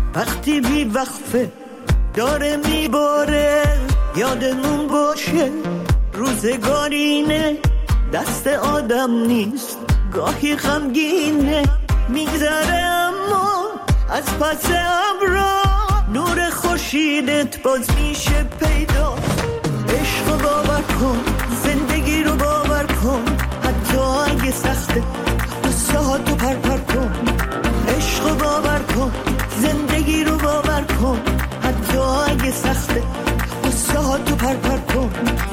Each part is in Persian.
وقتی بی وقفه داره میباره، یادمون باشه روزگارینه، دست آدم نیست گاهی غمگینه، میگذره اما از پس ابرا نور خورشیدت باز میشه پیدا. عشق رو باور کن، زندگی رو باور کن، حتی اگه سخته قصه ها تو پر کن. عشق رو باور کن، زندگی رو باور کن، حتی اگه سخته قصه ها تو پر کن.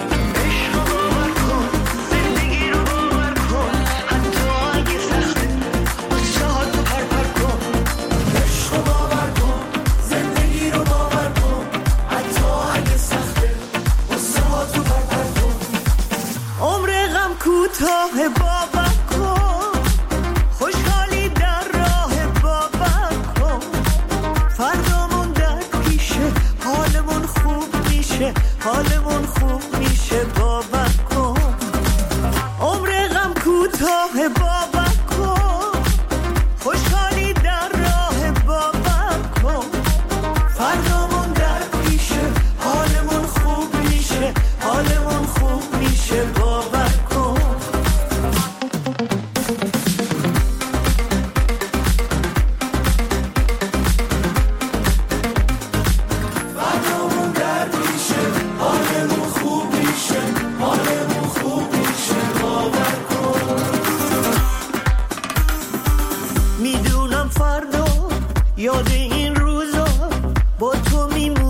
کوتاه باور کن، خوشحالی در راه باور کن، فردامون در پیشه، حالمون خوب میشه، حالمون خوب میشه، باور کن. عمر غم کوتاه باور کن، خوشحالی در راه باور کن، فردامون در پیشه، حالمون خوب میشه، حالمون خوب میشه، باور کن. یاد این روزا با تو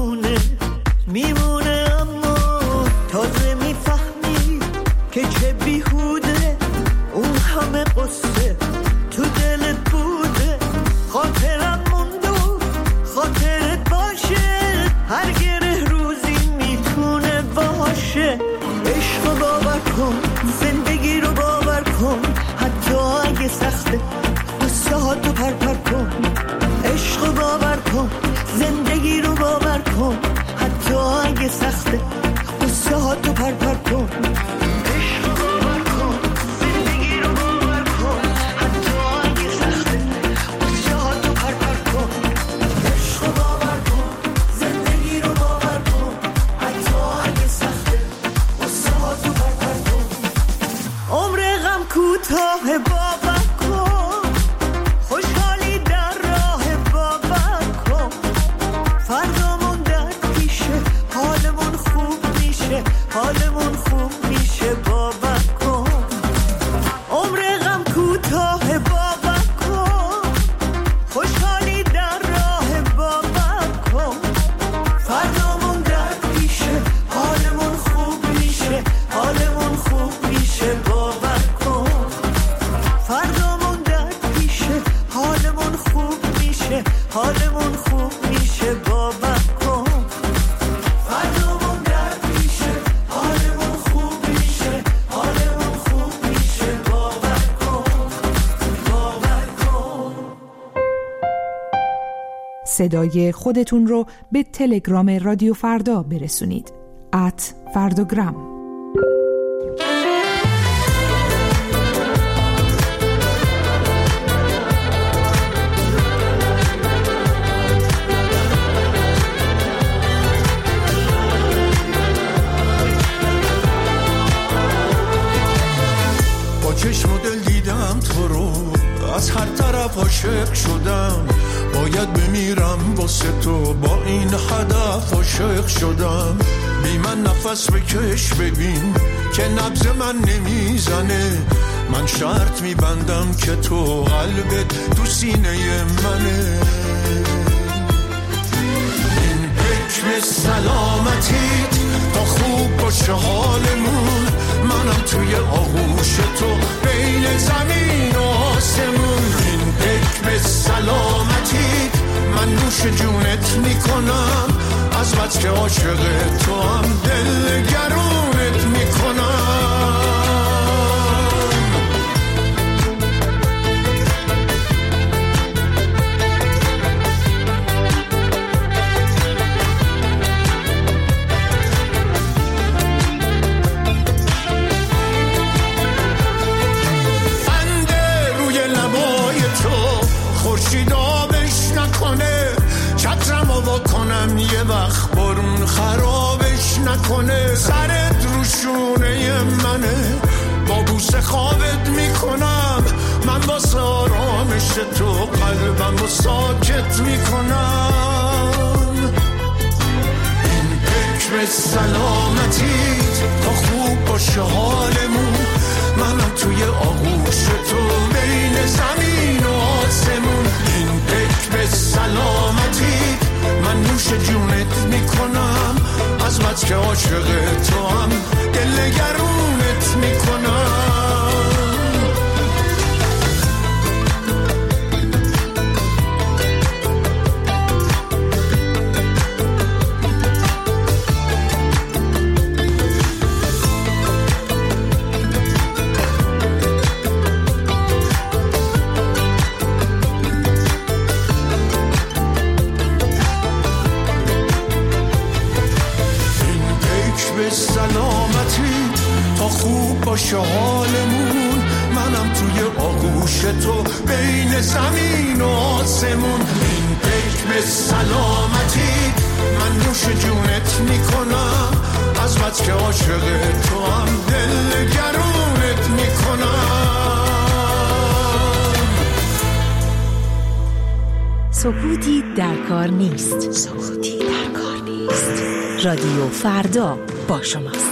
میمونه اما تازه میفهمی که چه بیهوده اون همه قصه تو دلت بوده. خاطرم موند و خاطرت باشه، هر گره روزی میتونه باشه. عشق رو باور کن، زندگی رو باور کن، حتی اگه سخته قصه ها تو پر کن. عشق رو باور کن، زندگی رو باور کن، حتی اگه سخته قصه ها تو پر کن. عشق رو باور کن، زندگی رو باور کن، حتی اگه سخته قصه ها تو پر کن. عشق رو باور کن، زندگی رو باور کن، حتی اگه سخته قصه ها تو پر کن. عمر غم کوتاه باور کن، خوشحالی در راه باور کن، فردامون در پیشه، حالمون خوب میشه، حالمون خوب میشه، باور کن. عمر غم کوتاه باور کن، خوشحالی در راه باور کن، فردامون در پیشه، حالمون خوب میشه، حالمون خوب میشه، باور کن. فردامون در پیشه، حالمون خوب میشه، حالمون خوب میشه، باور کن. فردامون در پیشه، حالمون خوب میشه، حالمون خوب میشه، باور کن، باور کن. صدای خودتون رو به تلگرام رادیو فردا برسونید. @فرداگرام. با چشم و دل دیدم تو رو، از هر طرف عاشق شدم، باید بمیرم واسه تو، با این هدف عاشق شدم. بی من نفس بکش ببین که نبض من نمیزنه، من شرط میبندم که تو قلبت تو سینه منه. این حکم سلامتیت تا خوب باشه حالمون، منم توی آغوش تو بین زمین و آسمون. این حکم سلامتیت من نوش جونت میکنم، از بس که عاشق تو هم دل گرونت میکنم. خورشید آبش نکنه، دلم یه وقت برون خرابش نکنه. سرت رو شونه منه، با بوسه خوابت میکنم. من واسه آرامش تو قلبم رو ساکت میکنم. این فکر سلامتیت تا خوب باشه حالمون. منم توی آغوش تو بین زمین و آسمون. این فکر سلامتیت من نوش جونت میکنم. از بس که عاشق تو هم دل گرونت میکنم. سلامتی تا خوب باشه حالمون. منم توی آغوش تو بین زمین و آسمون. این فکر سلامتی من نوش جونت میکنم. از بس که عاشق تو هم دل گرونت میکنم. سکوتی در کار نیست. سکوتی در کار نیست. رادیو فردا با شماست.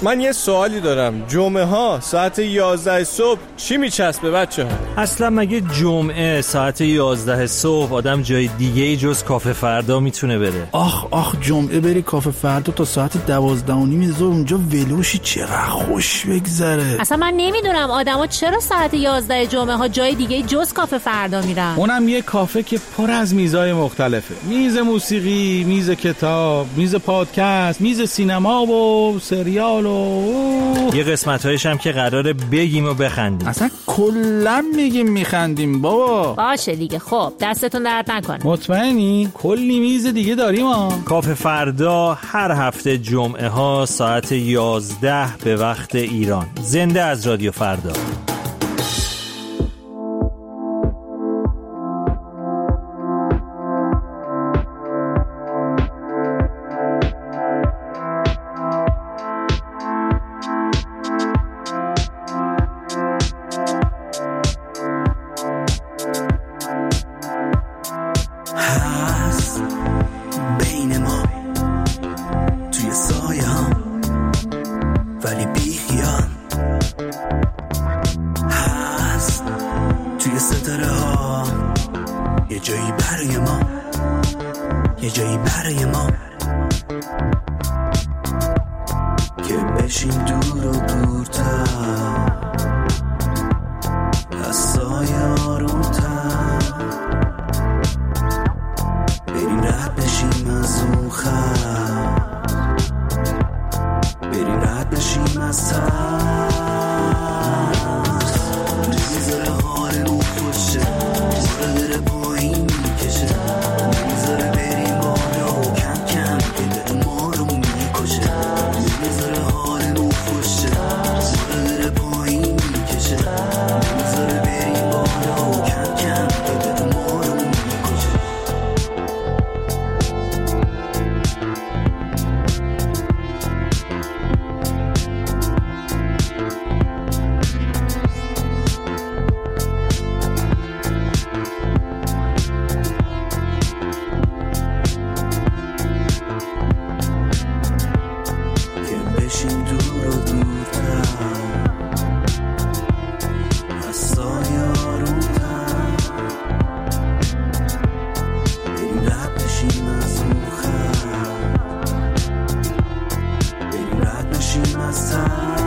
من یه سوالی دارم. جمعه ها ساعت 11 صبح چی میچسبه بچه ها؟ اصلا مگه جمعه ساعت 11 صبح آدم جای دیگه جز کافه فردا میتونه بره؟ آخ جمعه بری کافه فردا تا ساعت 12:30 ظهر اونجا ولوشی، چقدر خوش بگذره. اصلا من نمیدونم آدما چرا ساعت 11 جمعه ها جای دیگه جز کافه فردا میرن. اونم یه کافه که پر از میزای مختلفه. میز موسیقی، میز کتاب، میز پادکست، میز سینما و سریال و یه قسمت‌هایش هم که قراره بگیم و بخندیم. اصلا کلا میگیم میخندیم بابا. باشه دیگه، خب دستتون درد نکنه. مطمئنی؟ کلی میز دیگه داریم ها. کافه فردا هر هفته جمعه ها ساعت 11 به وقت ایران. زنده از رادیو فردا. یه جایی برای ما که بشیم دور و دورتر از سایه آرومتر، بریم رد بشیم از اون خط، بریم رد بشیم از ترس. نمیذاره حالمون خوشه، باره داره پایین میکشه، نمیذاره بریم بالا و کم کم دل ما رو میکشه. نمیذاره حالمون خوشه، باره داره پایین میکشه، نمیذاره بریم بالا و کم کم دل ما رو میکشه. بشیم دور و دورتر از سایه آرومتر، بریم رد بشیم از اون خط، بریم رد بشیم از ترس.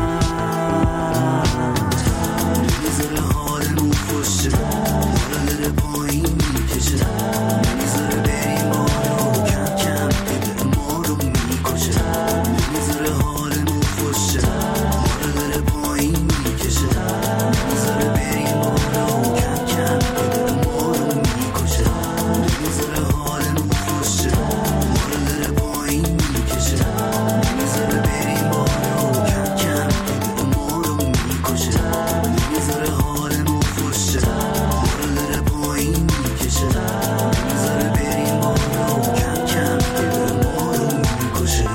نمیذاره حالمون خوشه، باره داره پایین میکشه، نمیذاره بریم بالا و کم کم دل ما رو میکشه. نمیذاره حالمون خوشه، باره داره پایین میکشه، نمیذاره بریم بالا و کم کم دل ما رو میکشه. نمیذاره حالمون خوشه، باره داره پایین میکشه، نمیذاره بریم بالا و کم کم دل ما رو میکشه. نمیذاره حالمون خوشه، باره داره پایین میکشه، نمیذاره بریم بالا و کم کم دل ما رو میکشه.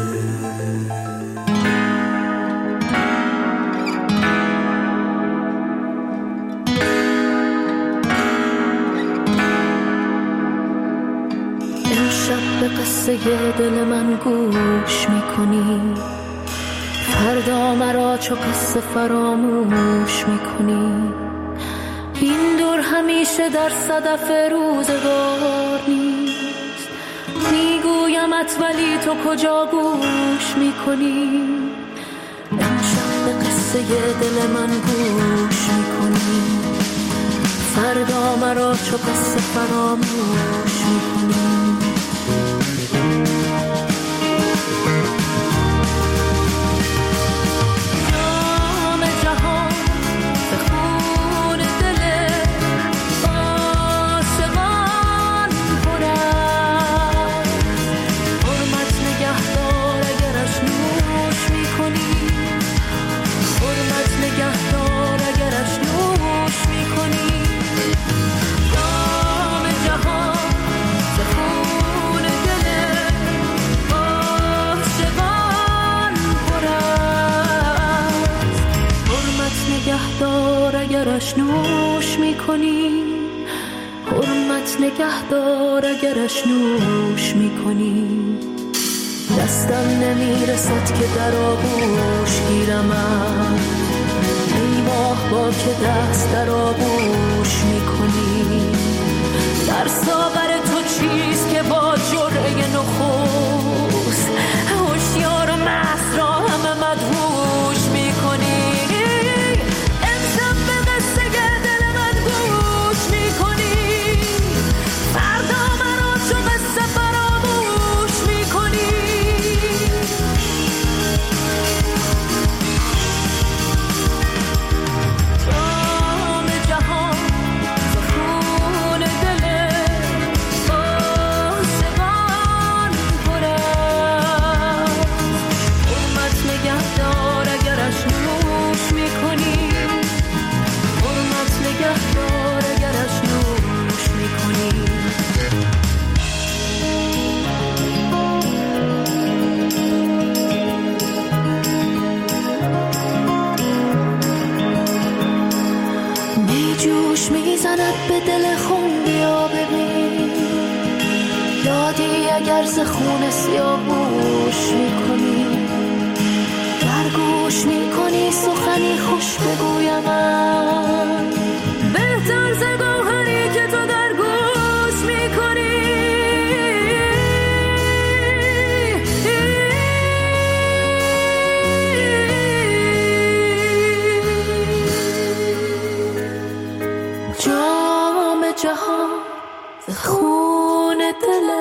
امشب به قصه دل من گوش میکنی، فردا مرا چو قصه فراموش میکنی. این دور همیشه در صدف روزگار نیست، میگویمت ولی تو کجا گوش میکنی. امشب به قصه دل من گوش میکنی، فردا مرا چو قصه فراموش میکنی. نام جهان به خون دل عاشقان پر است، حرمت نگهدار اگرش نوش میکنی، حرمت نگهدار اگرش نوش میکنی. نام جهان به خون دل عاشقان پر است، حرمت نگهدار اگرش نوش میکنی، حرمت نگهدار اگرش نوش میکنی. دستم نمیرسد که در آغوش گیرمت، ای ماه با که دست در آغوش میکنی. در ساغر تو چیست که با جرعه نخست هوشیار و مست را همه مدهوش میکنی. امشب به قصه دل من گوش میکنی، فردا مرا چو قصه فراموش میکنی. جام جهان زخون دل عاشقان پر است، حرمت نگهدار اگرش نوش میکنی، حرمت نگهدار اگرش نوش میکنی. می جوش میزند به دل خون، بیا ببین یادی اگر ز خون سیاوش میکنی. در گوش میکنی سخنی خوش بگویم من، بهتر ز گوهری که تو در گوش میکنی. جام جهان ز خون دل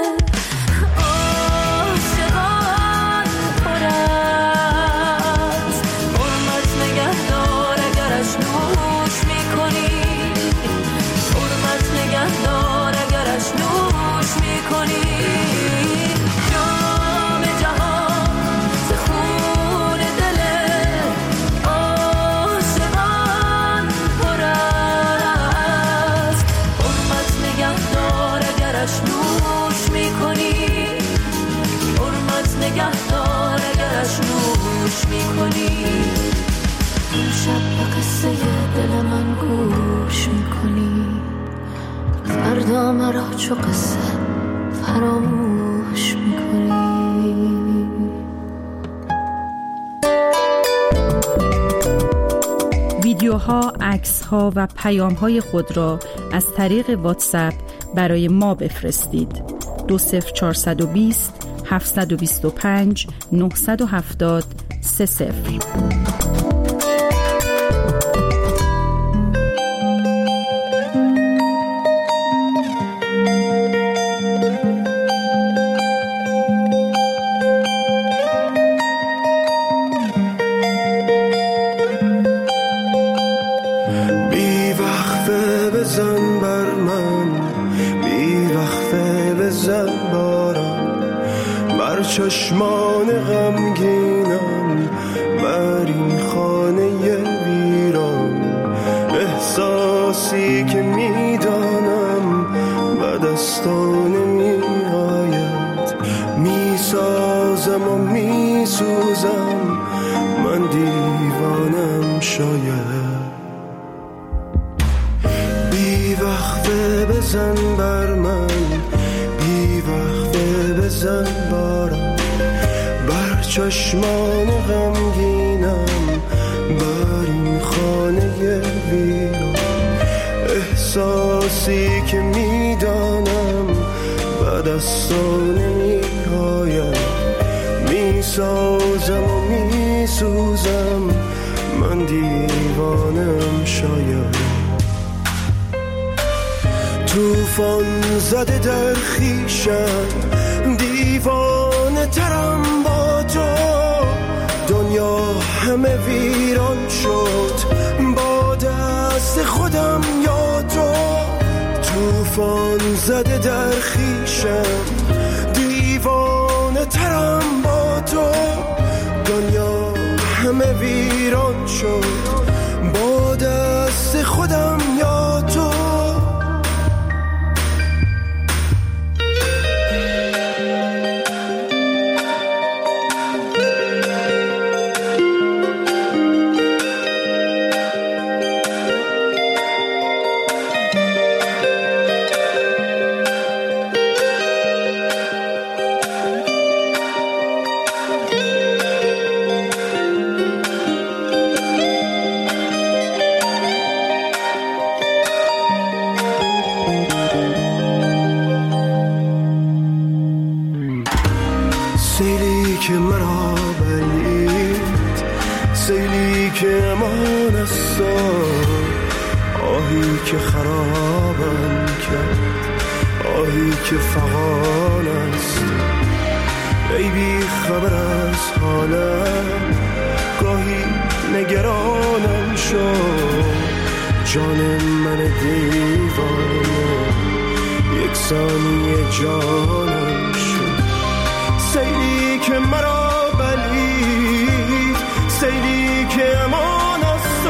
عاشقان پر است، حرمت نگهدار اگرش نوش میکنی، حرمت نگهدار اگرش نوش میکنی. جام جهان ز خون دل عاشقان پر است، حرمت نگهدار اگرش نوش میکنی، حرمت نگهدار اگرش نوش میکنی. این شب به قصه دل من گوش میکنی، فردا مرا چو قصه فراموش میکنی. ویدیوها، عکس‌ها و پیام‌های خود را از طریق واتساپ برای ما بفرستید. 20420 725 970 30. بی وقفه بزن بر من، بی وقفه بزن بارم، بر چشمان غمگینم، بر این خانه ویران. احساسی که میدانم به دستان میآید، میسازم و میسوزم، من دیوانم شاید. بی وقفه بزن بر من، بی وقفه بزن بارم، بر چشمان غمگینم، بر این خانه ویران. احساسی که میدانم به دستان نمیآید، میسازم و میسوزم، من دیوانم شاید. توفان زده در خیشم، دیوانه ترم با تو، دنیا همه ویران شد با دست خودم یا تو. توفان زده در خیشم، دیوانه ترم با تو، دنیا همه ویران شد با دست خودم یا تو. که خرابم کرد، آهی که فغان است. ای بی خبر از حالم، گاهی نگرانم شد. جان من دیوانه یک ثانیه جانم شد. سیلی که مرا بلید، سیلی که امان است،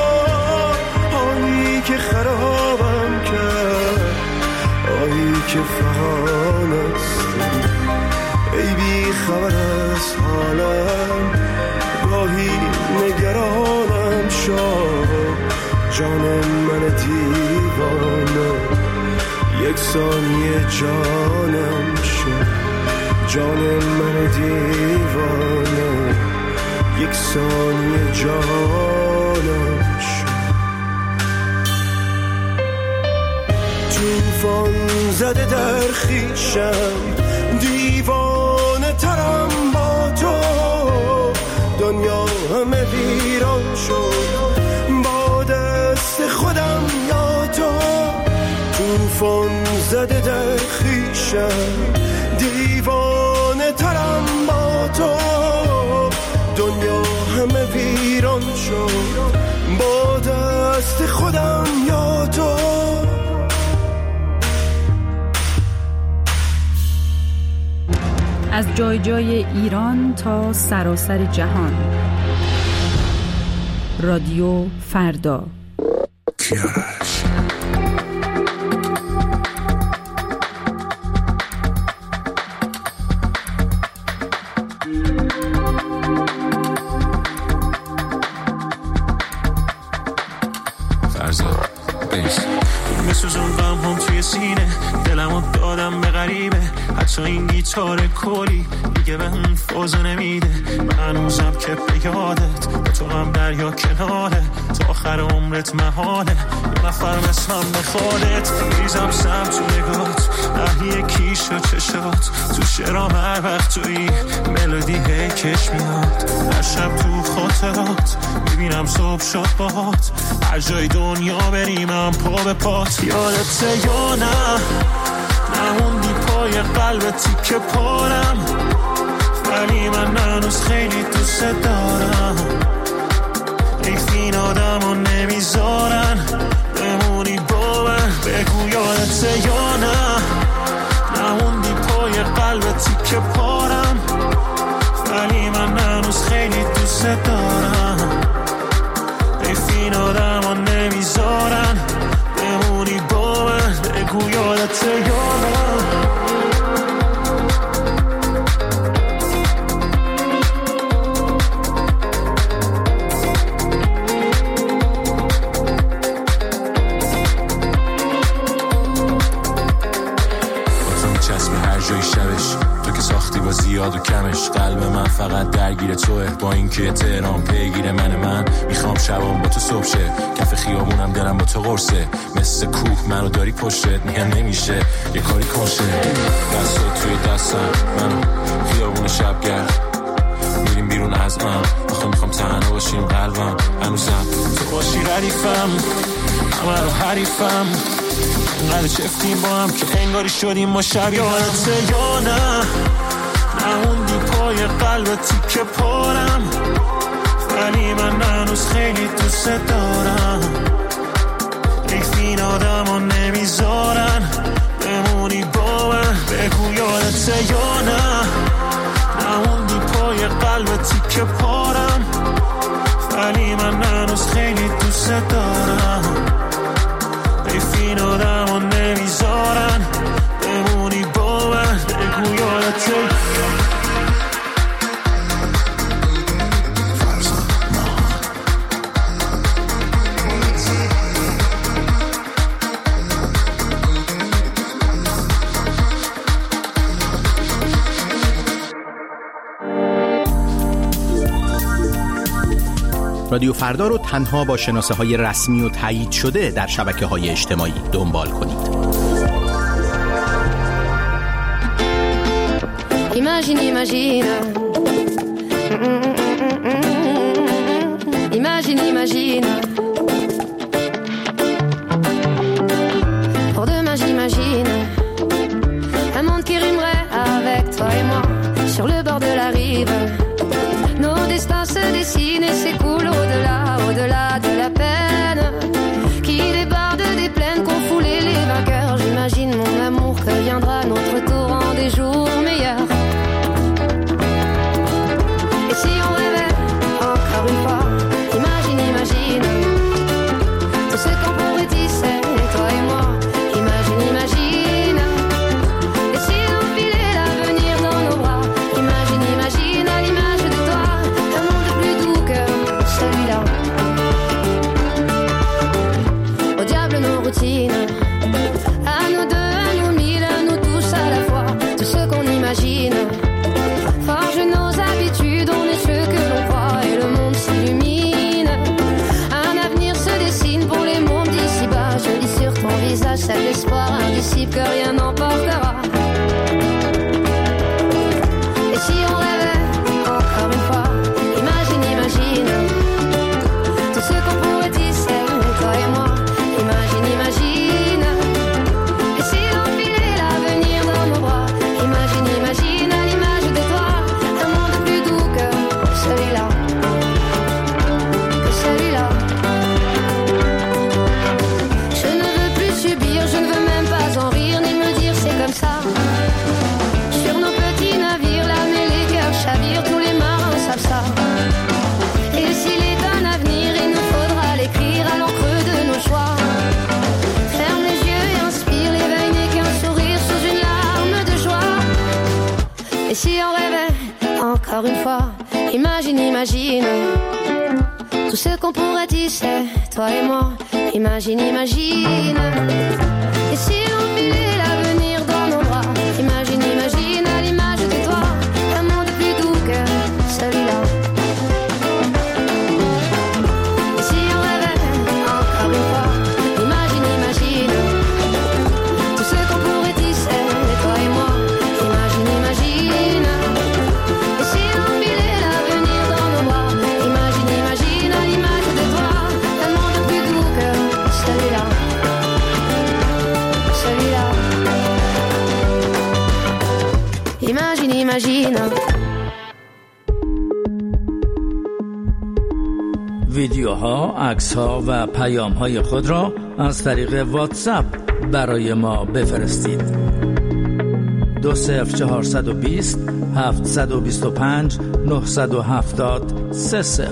آهی که خرابم کرد، آهی که فغان است. ای بی خبر از حالم، گاهی نگرانم شد. جان من دیوانه یک ثانیه جانم شد. جان من دیوانه یک ثانیه جانم شد. طوفان زده در خویشم، دیوانه ترم با تو. دنیا همه ویران شد با دست خودم یا تو. طوفان زده در خویشم، دیوانه ترم با تو. دنیا همه ویران شد با دست خودم یا تو. از جای جای ایران تا سراسر جهان، رادیو فردا. میسوزون غم هم توی سینه، دلمو دادم به غریبه. حتی این گیتار کلی دیگه به اون فوزو نمیده. من هنوزم که به یادت، با تو هم دریا کناره، تا آخر عمرت محاله یه نفر مثلم بخوادت. ریزم سم تو نگات، اهلی کیش و چشات، تو شرام هر وقت توی ملودی هی کش میاد. هر شب تو خاطرات میبینم صبح شد باهات. هر جای دنیا بریم هم پا به پات. یادت یا نه نموندی پای قلب تیکه پارم، ولی من هنوز خیلی دوست دارم. این آدمو نمیذارن بمونی با من. بگو یادت یا نه نموندی پای قلب تیکه پارم، ولی من هنوز خیلی دوست دارم. این آدمو نمیذارن بمونی با من. بگو یادت یا نه. زیاد و کمش، قلب من فقط درگیر توه. با اینکه تهران پیگیر من میخوام شبام با تو صبح شه. کف خیابونم دلم با تو قرصه، مثل کوه منو داری پشتت. میگن نمیشه یه کاری کنشه. دستات توی دستم، منو خیابون شبگرد میریم بیرون از میخوام تنها باشیم. قلبم هنوزم تو باشی ردیفم، همه رو حریفم. انقدر چفتیم با هم که انگاری شدیم ما شب. یادت یا نه نموندی پای قلب تیکه پارم، ولی من هنوز خیلی دوست دارم. این آدمو نمیذارن بمونی با من. بگو یادت یا نه نموندی پای قلب تیکه پارم، ولی من هنوز خیلی دوست دارم. این آدمو نمیذارن بمونی با من. بگو یادت رادیو فردا رو تنها با شناسه‌های رسمی و تایید شده در شبکه‌های اجتماعی دنبال کنید. Imagina, imagina. imagine tout ce qu'on pourrait tisser, toi et moi. Imagine, imagine. Et si on filait l'avenir dans nos bras, imagine, imagine à l'image de toi, un monde plus doux que celui-là. Et si on rêvait encore une fois, imagine, imagine tout ce qu'on pourrait tisser, toi et moi. Imagine, imagine. Et si on filait l'avenir dans nos bras, imagine, imagine à l'image de toi, un monde plus doux que celui-là. Celui-là. Imagine, imagine. ویدیوها، عکس‌ها و پیام‌های خود را از طریق واتساپ برای ما بفرستید. 20420 725 970 30.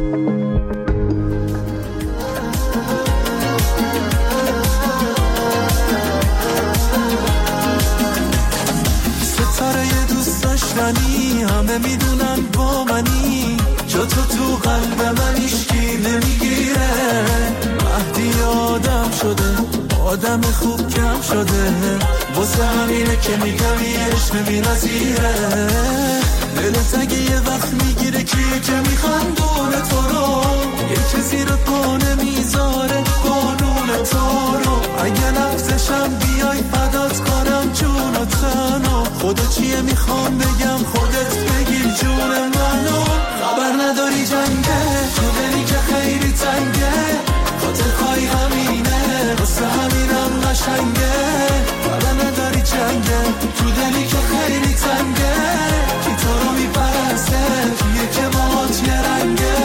ستاره دوست داشتنی همه میدونن با منی، جا تو قلب من هیچکی نمیگیره. مهدی آدم شده، آدم خوب کم شده، واسه همینه که میگم یه عشق بی‌نظیره. دلت اگه یه وقت میگیره کیه که میخندونه تو رو، یکی زیر پا نمیذاره قانون تو رو. اگه لفظشم بیای فدات کنم جون و تنو، خدا چیه میخوام بگم خودت بگیر جون منو. خبر نداری جنگه تو دلی که خیلی تنگه، خاطر خواهی همینه واسه همینم قشنگه. خبر نداری جنگه تو دلی که خیلی تنگه، کی تو رو میپرسته کیه که باهات یه رنگه.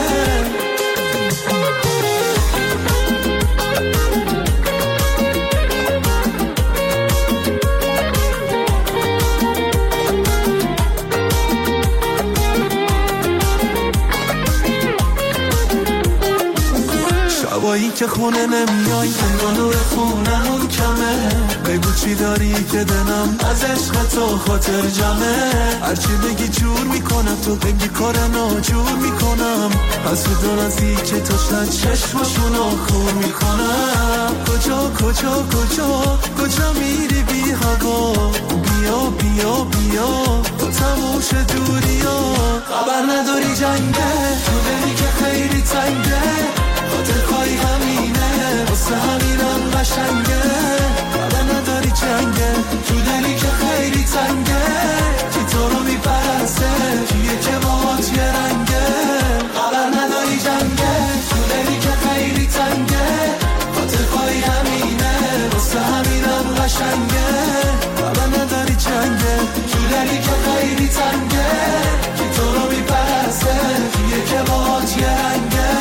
شبایی که خونه نمیای انگار نور خونمون کمه، بگو چی داری که دلم از عشق تو خاطر جمعه. هرچی بگی جور میکنم، تو بگی کار ناجور میکنم، از تو دو نزدیک تو شد چشماشونو خور میکنم. کجا کجا کجا کجا میری بی هوا، بیا بیا بیا تو تموش دوریا. خبر نداری جنگه تو دلی که خیلی تنگه، خاطر خواهی همینه واسه همینم قشنگه. خبر نداری جنگه تو دلی که خیلی تنگه، کی تو رو میپرسته کیه که باهات یه رنگه. خبر نداری جنگه تو دلی که خیلی تنگه، خاطر خواهی همینه واسه همینم قشنگه. خبر نداری جنگه تو دلی که خیلی تنگه، کی تو رو میپرسته کیه که باهات یه رنگه.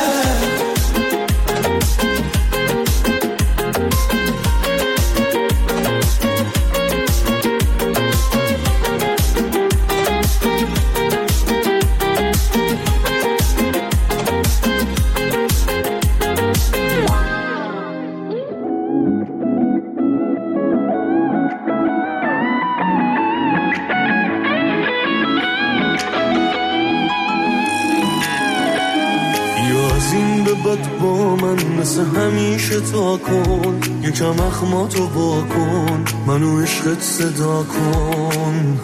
با من مثل همیشه تا کن، یکم اخماتو با کن، منو عشقت صدا کن.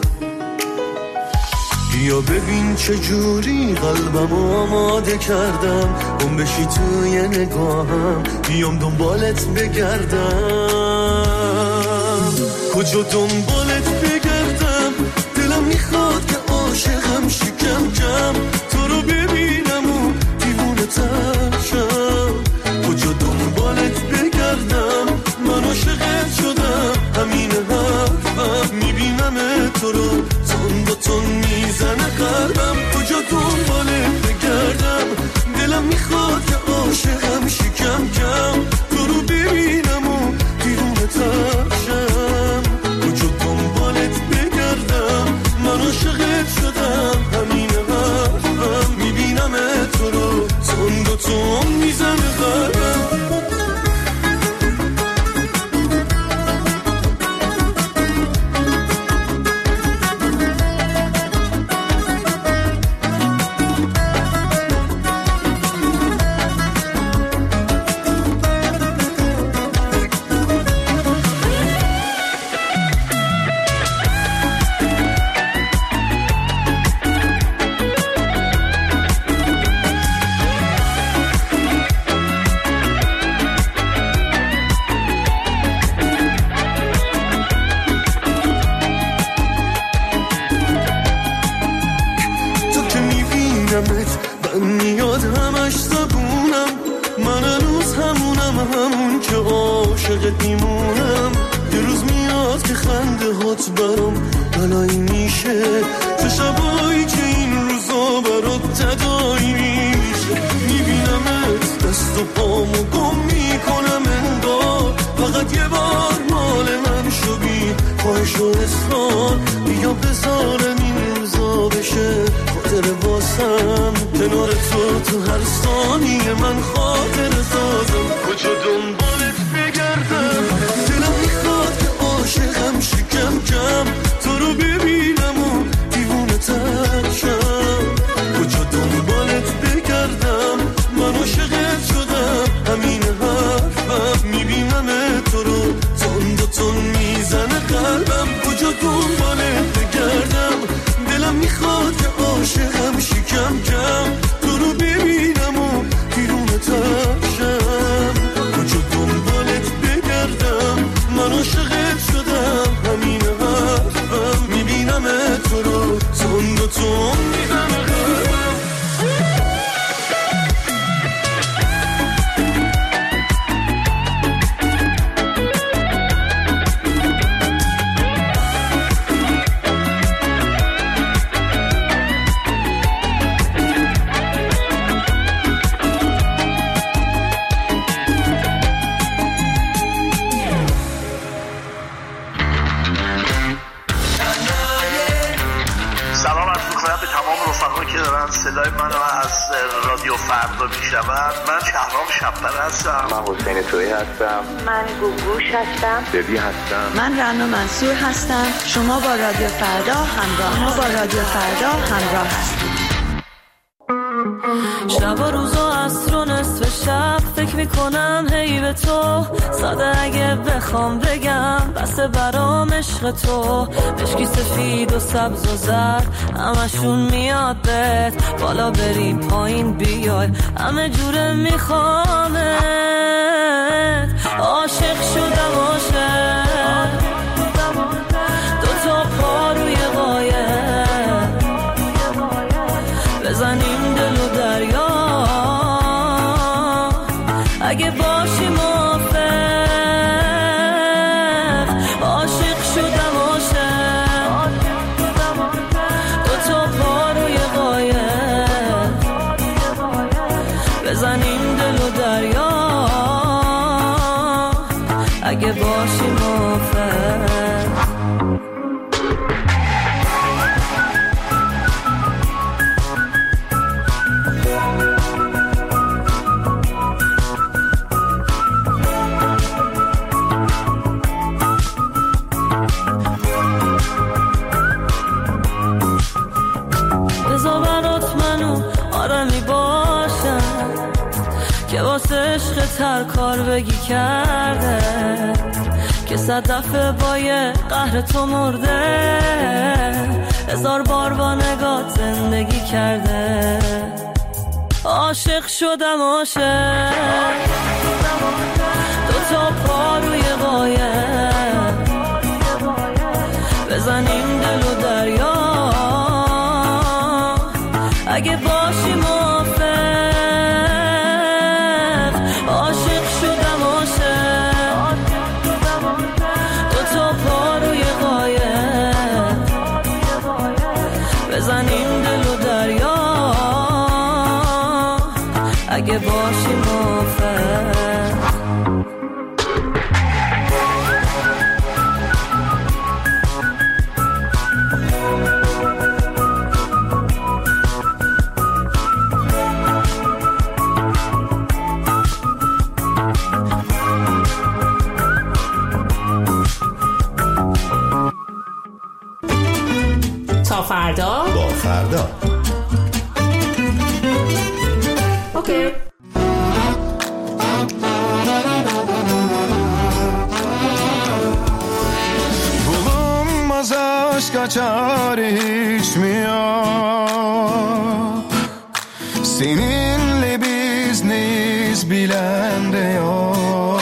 بیا ببین چه جوری قلبمو آماده کردم، گم بشی توی نگاهم بیام دنبالت بگردم. کجا دنبالت بگردم، دلم میخواد که عاشقم شکم کم، تو رو ببینم و دیوونه تر شم. کجا دنبالت بگردم، من عاشقت شدم، همین حرفم میبینم تو رو تون با تون میزنه قلبم. کجا دنبالت بگردم، دلم میخواد که عاشقم شکم کم، تو رو ببینم و دیوونه تر شم. کجا دنبالت بگردم، من عاشقت شدم، همین حرفم میبینم تو رو تون با تون عاشقت میمونم. یه روز میاد که خنده هات برام بلایی میشه، چه شبایی که این روزا برات تدایی میشه. میبینمت دست و پامو گم میکنم انگار فقط یه بار مال من شو بی خواهش و اصرار. بیا بذارم این روزا بشه خاطر واسم، کنار تو هر ثانیه من خاطر سازم. کجا دنبالت بگردم، دلم میخواد که عاشقم شکم کم تو رو ببینم و دیوونه تر شم. کجا دنبالت بگردم، من عاشقت شدم، همین حرفم. میبینم تو رو تند و تند میزنه قلبم. کجا دنبالت بگردم، دلم میخواد که عاشقم شکم کم تو رو ببینم و دیوونه تر شم. کجا دنبالت بگردم، من عاشقت شدم، همین حرفم. میبینم تو رو تند و تند میزنه قلبم. صدای منو از رادیو فردا میشنون. من شهرام شب‌پر هستم. من حسین تویی هستم. من گوگوش هستم. دبی هستم. من رنا منصور هستم. شما با رادیو فردا همراه هستید. شب و روز و عصر و نصف شب فکر میکنم هی به تو، ساده اگه بخوام بگم بسه برام عشق تو. مشکی سفید و سبز و زرد همشون میاد بهت، بالا بری پایین بیای همه جوره میخوامت. عاشق شدم عاشق، دوتا پا روی قایق، بزنیم دل و دریا اگه باشی موافق. عاشق شدم عاشق، دوتا پا روی قایق، بزنیم دل و دریا اگه باشی موافق. که واسه عشق هر کار بگی کرده، که 100 دفعه با یه قهر تو مرده، 1000 بار با نگات زندگی کرده. عاشق شدم عاشق، دوتا پا روی قایق، بزنیم دل و دریا اگه باشی موافق. عاشق شدم عاشق، دوتا پا روی قایق، بزنیم دل و دریا اگه باشی موافق. تا فردا با فردا. اوکی. Bugün mazaş kaçar içmiyor, seninle biz neyiz bilen de yok.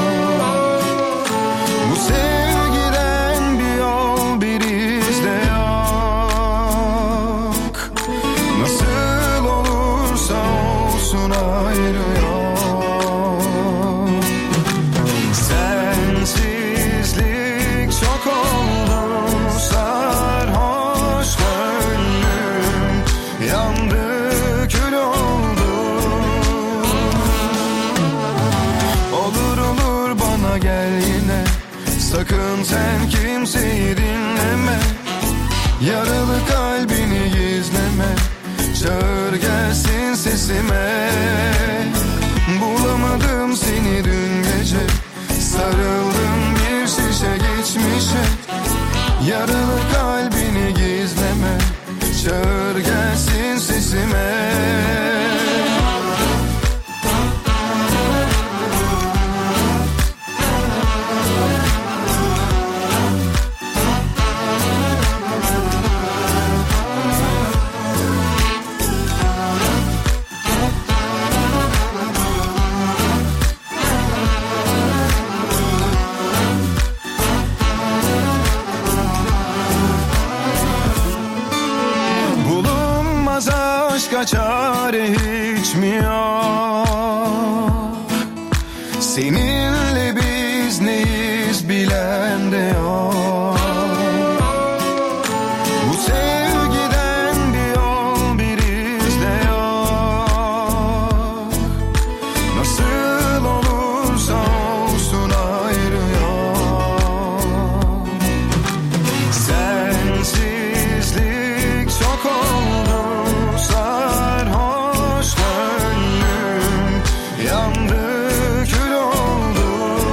Bu sevgiden bir yol bir iz de yok. Nasıl olursa olsun ayrı yok. Sen Sakın sen kimseyi dinleme, yaralı kalbini gizleme. Çağır gelsin sesime. Bulamadım seni dün gece, sarıldım bir şişe geçmişe. Yaralı kalbini gizleme, çağır gelsin sesime. Başka çare hiç mi yok? Seninle biz neyiz bilen de yok. Bu sevgiden bir yol bir iz de yok. Nasıl olursa olsun ayrı yok. Sensizlik çok oldu. Sarhoş gönlüm yandı, kül oldu.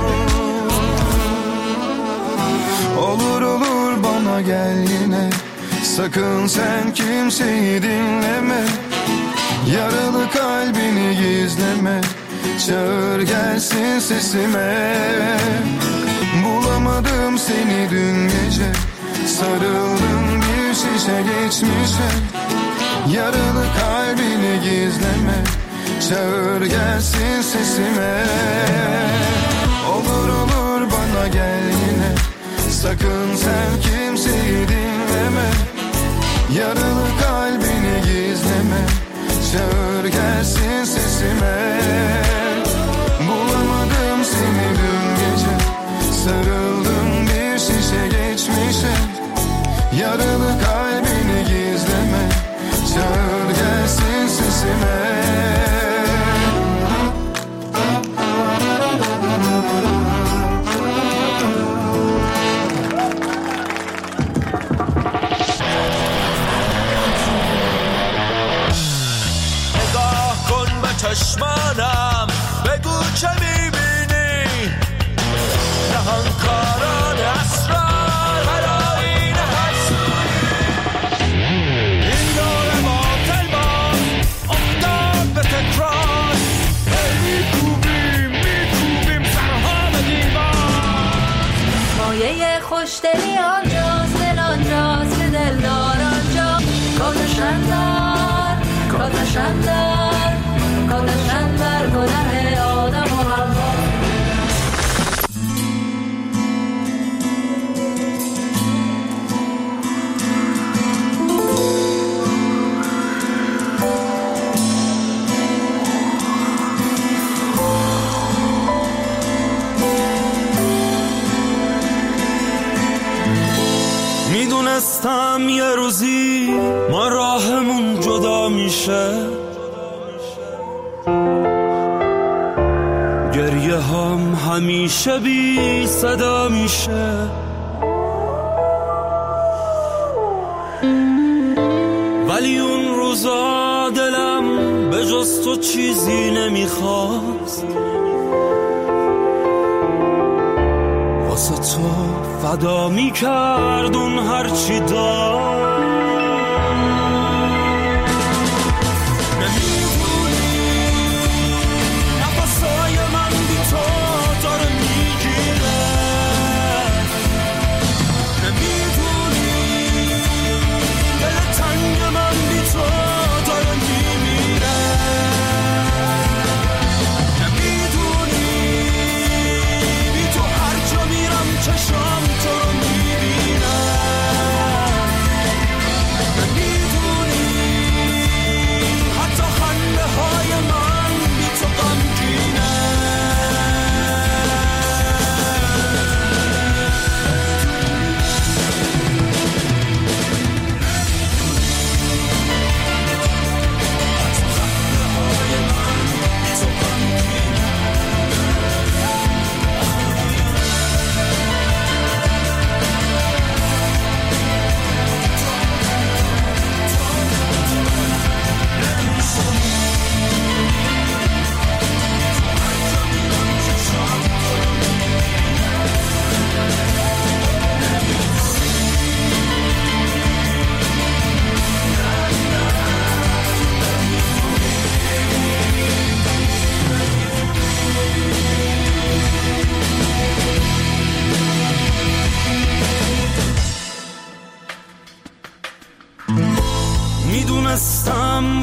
Olur olur bana gel yine, sakın sen kimseyi dinleme. Yaralı kalbini gizleme, çağır gelsin sesime. Bulamadım seni dün gece, sarıldım bir şişe geçmişe. Yaralı kalbini gizleme, çağır gelsin sesime. Olur olur bana gel yine, sakın sen kimseyi dinleme. Yaralı kalbini gizleme, çağır gelsin sesime. Bulamadım seni dün gece, sarıldım bir şişe geçmişe. Yaralı kalbini gizleme, çağır gelsin sesime. نگاه کن به چشمانم، بگو چه میبینی. نهانکاران اسرار هرآیین هر سویی. این دور باطل باز افتاد به تکرار. میکوبیم سرها به دیوار. مایه خوشدلی آنجاست، دل آنجاست که دلدار آنجا. کاتشن در گناه آدم و حوا. میدونستم یه روزی ما راهمون جدا میشه. گریه هم همیشه بی صدا میشه. ولی اون روزا دلم به جز تو چیزی نمیخواست. واسه تو فدا میکرد اون هرچی داشت. چشام تو رو میبینم.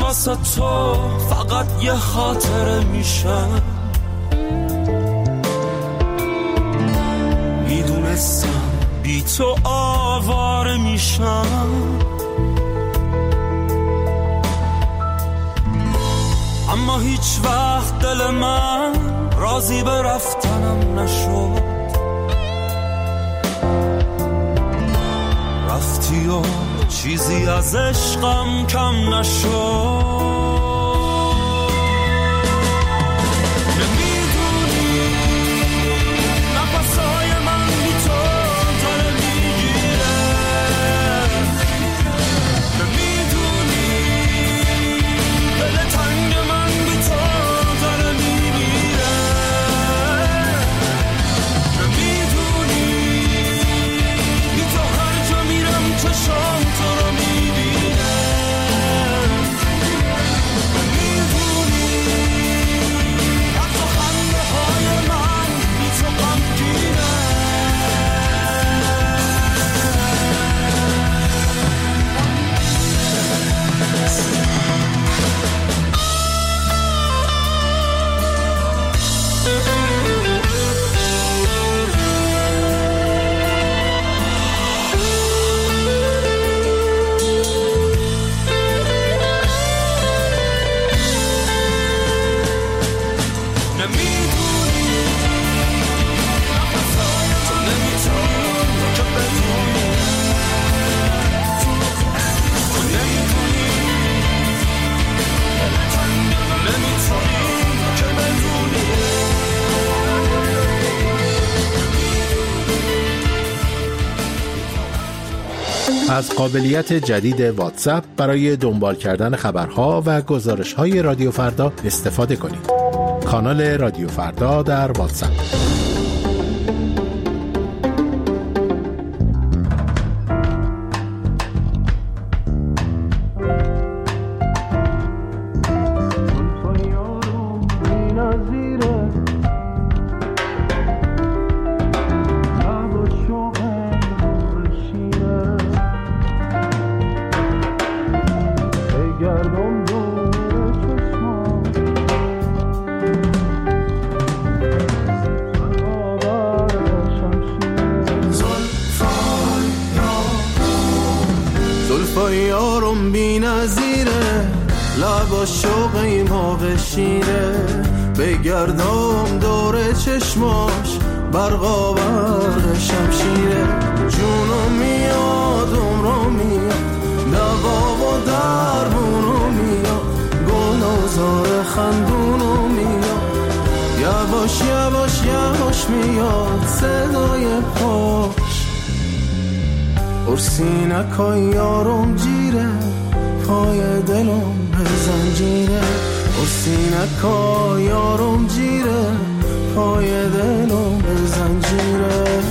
واسه تو فقط یه خاطره میشم. میدونستم بی تو آواره میشم، اما هیچ وقت دل من راضی به رفتنم نشد. رفتی و چیزی از عشقم کم نشد. از قابلیت جدید واتساپ برای دنبال کردن خبرها و گزارش‌های رادیو فردا استفاده کنید. کانال رادیو فردا در واتساپ. یارم بی نظیره، لبا شوقی ما بشیره، بگردم دور چشماش برقا برق شمشیره. جونم میاد عمرم میاد، دوا و درمونم میاد، گل و زار خندونم میاد، یواش یواش یواش میاد صدای پاش. ارسینکای یارم جیره، پای دلم به زنجیره. ارسینکای یارم جیره، پای دلم به زنجیره.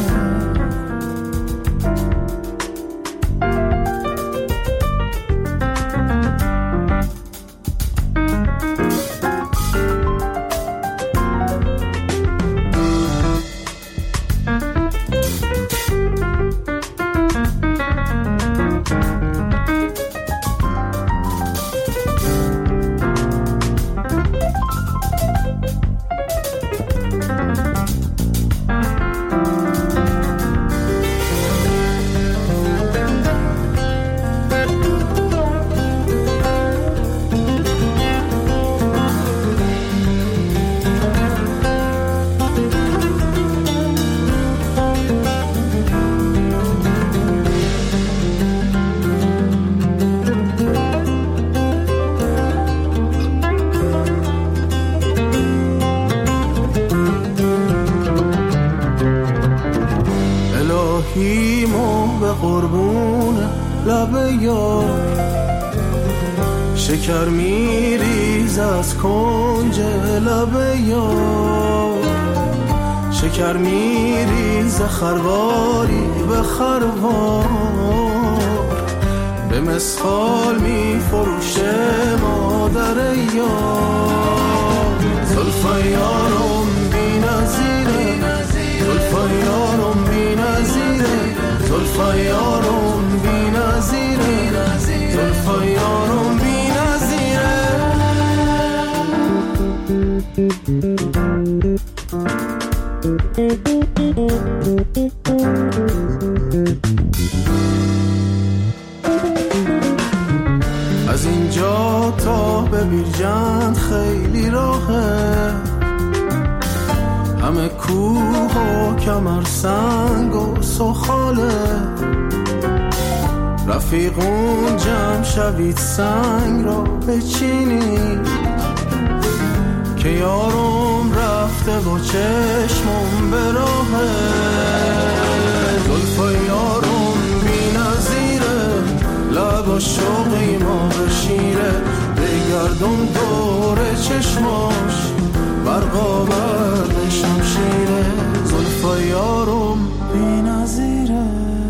الهیمو به قربون لب یار، شکر میریز از کنج لب یار، شکر میریز خرواری به خروار، به مسخال میفروشه مادر یار. زلفای یارم بی نظیره، زلفای یارم بی نظیره، زلفای یارم بی نظیره، زلفای یارم بی نظیره. کوه و کمر سنگ و سخاله، رفیقون جمع شوید سنگ را بچینید که یارم رفته و چشمم به راهه. زلفای یارم بی نظیره، لبا شوقی ما بشیره، بگردم دور چشماش برقا برد شمشیره. زلفای یارم بی نظیره.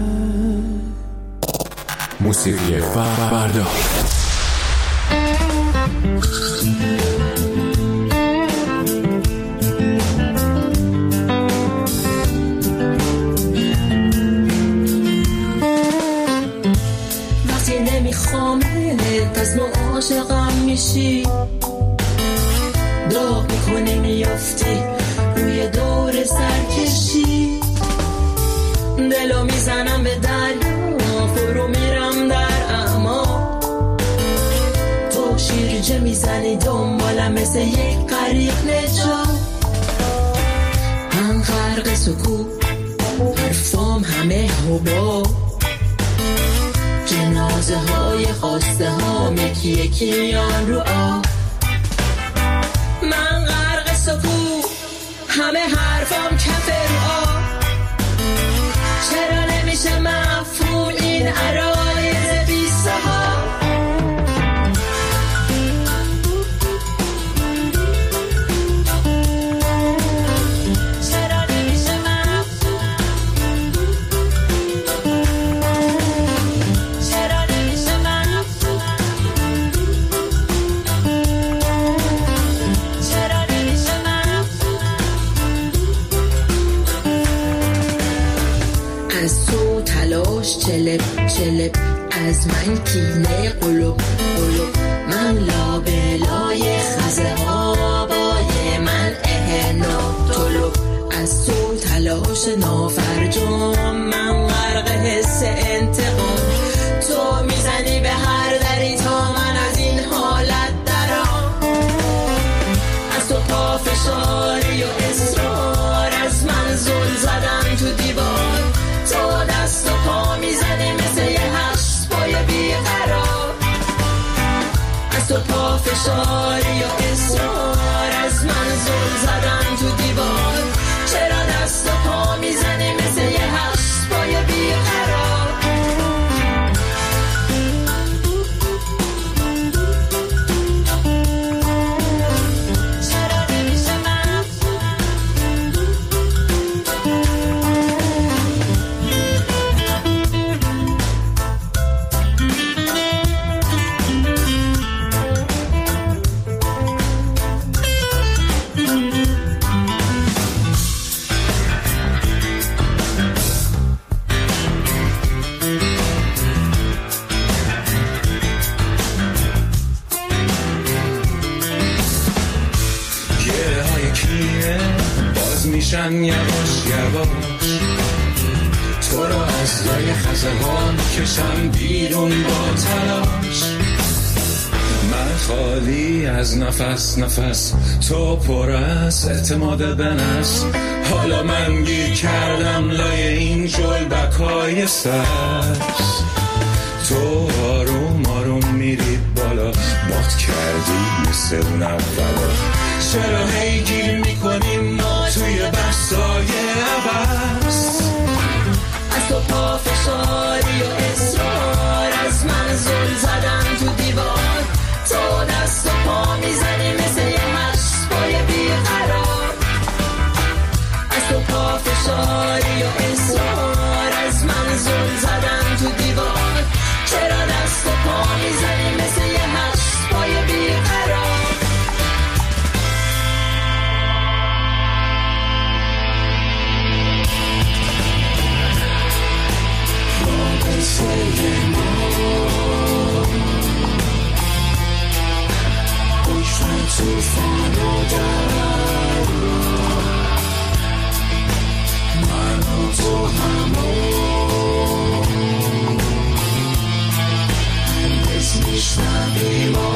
موسیقی فردا. وقتی نمیخوام از ما عاشقم میشی، داغ میکنی میافتی روی دور سرکشی، دلو میزنم به دریا فرو میرم در اما، تو شیرجه میزنی دنبالم مثل یک غریق نجات. من غرق سکوت حرفام همه هوا، جنازه های خواسته ها یکی یکی میان رو آب. من غرق سکوت همه حرفام کف رو آب، چرا نمیشه مفهوم این عرایض بی صحاب. چلب چلب از من کینه قلوب قلوب، من لابلای خزه ها بای من اهنا طلوب، از تو تلاش نافرجام من غرق حس انتقام. تو میزنی به هر دری تا من از این حالت درام، از تو پافشاری و اصرار از من زل زدم تو دیوار. تو دست و پا میزنی مثل یه هشت پای بیقرار، از تو پافشاری و اصرار از من زل زدم تو دیوار. چرا دست و پا میزنی مثل یه هشت پای بیقرار. میشن یواش یواش، تو را از لای خزه ها کشم بیرون با تلاش. من خالی از نفس نفس، تو پر از اعتماد به نفس. حالا من گیر کردم لای این جلبکای سبز. تو آروم آروم میری بالا، مات کردی مثل اون اولا. چرا هی گیر میکنیم ما توی بحثای عباس. از تو پافشاری و اصرار از من زل زدم تو دیوار. تو دست و پا میزنی مثل یه هشت پای بیقرار، از تو پافشاری و اصرار از من زل زدم تو دیوار. چرا دست و پا میزنی مثل یه هشت پای بیقرار. توفان و در من و تو همون هرگز میشنویم